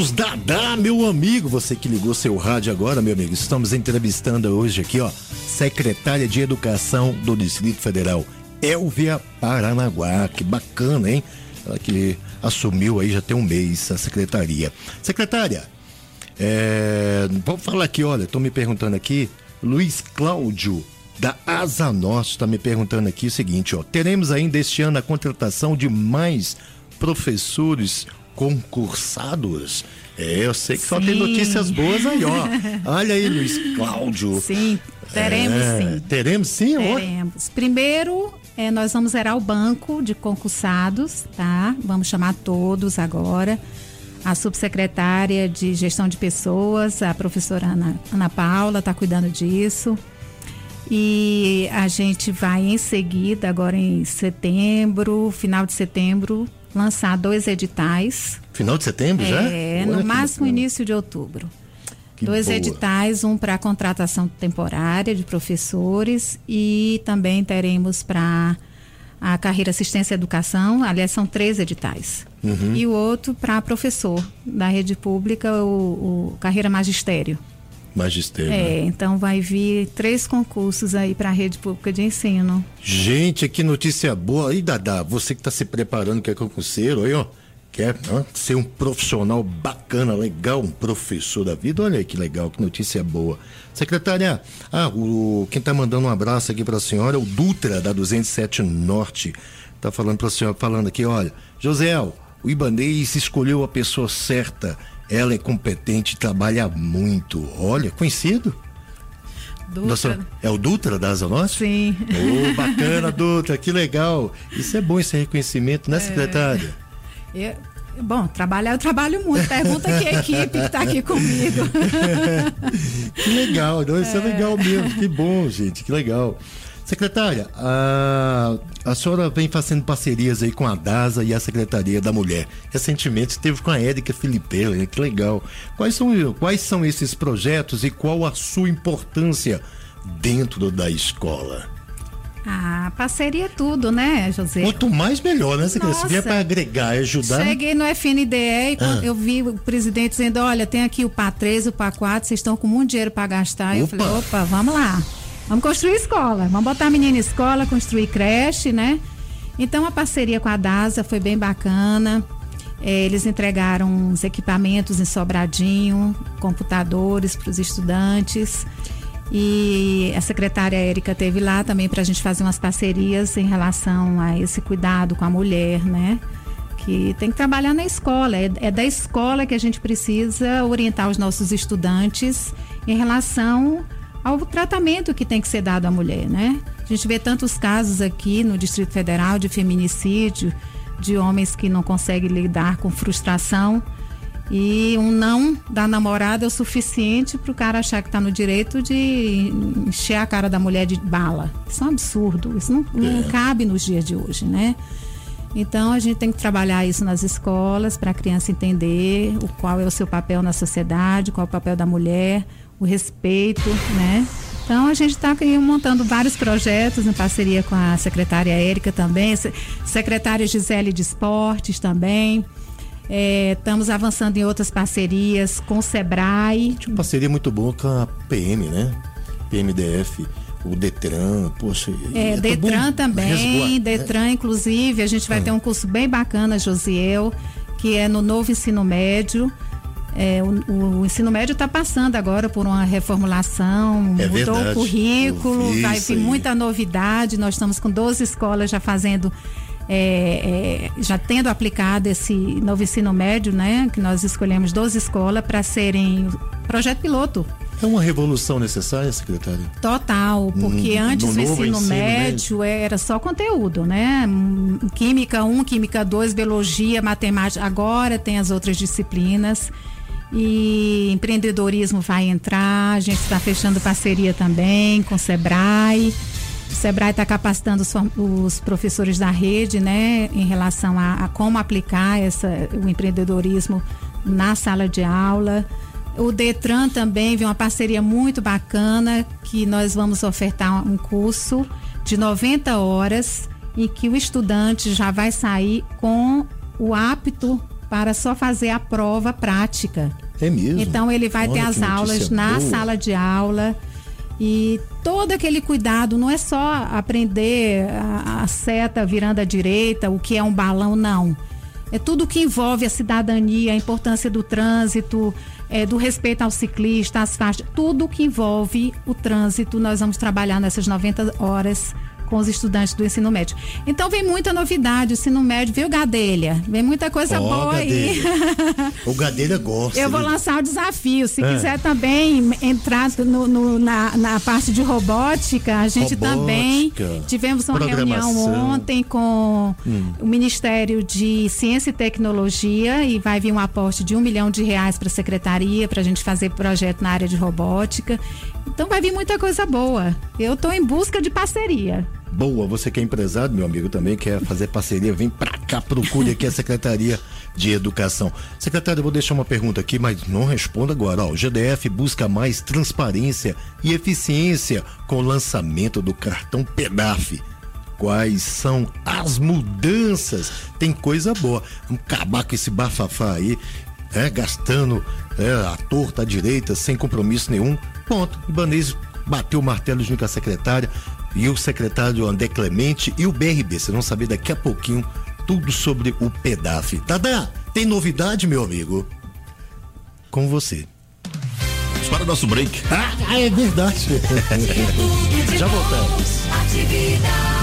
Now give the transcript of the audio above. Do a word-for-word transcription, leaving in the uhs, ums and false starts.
Carlos Dadá, meu amigo, você que ligou seu rádio agora, meu amigo, estamos entrevistando hoje aqui, ó, secretária de Educação do Distrito Federal, Elvia Paranaguá. Que bacana, hein? Ela que assumiu aí já tem um mês a secretaria. Secretária, é, vamos falar aqui, olha, estão me perguntando aqui, Luiz Cláudio da Asa Norte está me perguntando aqui o seguinte, ó, teremos ainda este ano a contratação de mais professores concursados? É, eu sei que sim, só tem notícias boas aí, ó. Olha aí, Luiz Cláudio. Sim, teremos é, sim. Teremos sim? Teremos. Primeiro, é, nós vamos zerar o banco de concursados, tá? Vamos chamar todos agora. A subsecretária de Gestão de Pessoas, a professora Ana, Ana Paula, está cuidando disso. E a gente vai em seguida, agora em setembro, final de setembro, lançar dois editais. Final de setembro já? É, no máximo início de outubro. Que dois boa. editais, um para contratação temporária de professores e também teremos para a carreira assistência e educação, aliás são três editais. Uhum. E o outro para professor da rede pública, o, o carreira magistério. Magistério. É, né? Então vai vir três concursos aí para a rede pública de ensino. Gente, que notícia boa. Aí, Dadá, você que está se preparando, que é concurseiro, aí, ó, quer ó, ser um profissional bacana, legal, um professor da vida, olha aí que legal, que notícia boa. Secretária, ah, o, quem está mandando um abraço aqui para a senhora é o Dutra, da duzentos e sete Norte. Está falando para a senhora, falando aqui, olha, Josiel, o Ibanez escolheu a pessoa certa. Ela é competente e trabalha muito. Olha, conhecido? Dutra. Nossa, é o Dutra da Asa Norte? Sim. Oh, bacana, Dutra, que legal. Isso é bom, esse reconhecimento, né, secretária? É, eu, bom, trabalhar eu trabalho muito. Pergunta que a equipe que está aqui comigo. Que legal, não, isso é. é legal mesmo. Que bom, gente, que legal. Secretária, a, a senhora vem fazendo parcerias aí com a DASA e a Secretaria da Mulher. Recentemente esteve com a Érica Filipelli, né? Que legal. Quais são, quais são esses projetos e qual a sua importância dentro da escola? Ah, parceria é tudo, né, José? Quanto mais melhor, né, secretária? Se vier para agregar, ajudar. Cheguei no F N D E e ah. eu vi o presidente dizendo, olha, tem aqui o P A três, o P A quatro, vocês estão com muito dinheiro para gastar. Opa. Eu falei, opa, vamos lá. Vamos construir escola, vamos botar a menina em escola, construir creche, né? Então a parceria com a DASA foi bem bacana. É, eles entregaram uns equipamentos em Sobradinho, computadores para os estudantes. E a secretária Érica esteve lá também para a gente fazer umas parcerias em relação a esse cuidado com a mulher, né? Que tem que trabalhar na escola. É, é da escola que a gente precisa orientar os nossos estudantes em relação ao tratamento que tem que ser dado à mulher, né? A gente vê tantos casos aqui no Distrito Federal de feminicídio, de homens que não conseguem lidar com frustração e um não da namorada é o suficiente para o cara achar que está no direito de encher a cara da mulher de bala. Isso é um absurdo, isso não, não é. cabe nos dias de hoje, né? Então a gente tem que trabalhar isso nas escolas para a criança entender o, qual é o seu papel na sociedade, qual é o papel da mulher, o respeito, né? Então a gente está aqui montando vários projetos em parceria com a secretária Érica também, secretária Gisele de Esportes também. É, estamos avançando em outras parcerias com o Sebrae. Tinha uma parceria muito boa com a P M, né? P M D F, o Detran, poxa. É, é Detran também, resguarda, Detran, né? Inclusive, a gente vai ah. ter um curso bem bacana, Josiel, que é no novo ensino médio. É, o, o ensino médio está passando agora por uma reformulação, é mudou verdade. o currículo, vai vir aí. muita novidade. Nós estamos com doze escolas já fazendo, é, é, já tendo aplicado esse novo ensino médio, né? Que nós escolhemos doze escolas para serem projeto piloto. É uma revolução necessária, secretária? Total, porque hum, antes o ensino, ensino médio né? era só conteúdo, né? Química um, Química dois, Biologia, Matemática. Agora tem as outras disciplinas. E empreendedorismo vai entrar, a gente está fechando parceria também com o Sebrae. O Sebrae está capacitando os, os professores da rede, né, em relação a, a como aplicar essa, o empreendedorismo na sala de aula. O Detran também viu uma parceria muito bacana, que nós vamos ofertar um curso de noventa horas em que o estudante já vai sair com o apto para só fazer a prova prática. É mesmo? Então ele vai Olha ter as que aulas notícia na boa. sala de aula e todo aquele cuidado, não é só aprender a, a seta virando à direita, o que é um balão, não. É tudo que envolve a cidadania, a importância do trânsito, é, do respeito ao ciclista, às faixas, tudo que envolve o trânsito, nós vamos trabalhar nessas noventa horas com os estudantes do ensino médio. Então vem muita novidade, o ensino médio, viu, Gadelha? Vem muita coisa Ó, boa aí. O Gadelha gosta. Eu vou né? lançar o desafio. Se É. quiser também entrar no, no- na, na parte de robótica, a gente Robótica, também tivemos uma reunião programação. ontem com Hum. o Ministério de Ciência e Tecnologia e vai vir um aporte de um milhão de reais para a secretaria para a gente fazer projeto na área de robótica. Então vai vir muita coisa boa. Eu estou em busca de parceria. Boa, você que é empresário, meu amigo, também quer fazer parceria, vem pra cá, procure aqui a Secretaria de Educação. Secretário, eu vou deixar uma pergunta aqui, mas não responda agora. Ó, o G D F busca mais transparência e eficiência com o lançamento do cartão PEDAF. Quais são as mudanças? Tem coisa boa. Vamos acabar com esse bafafá aí, é, gastando é, a torta à direita, sem compromisso nenhum. Ponto. Ibanez bateu o martelo junto com a secretária e o secretário André Clemente e o B R B. Vocês vão saber daqui a pouquinho tudo sobre o PEDAF. Tadá, tem novidade, meu amigo? Com você. Para o nosso break. Ah, é verdade. Já voltamos. Atividade.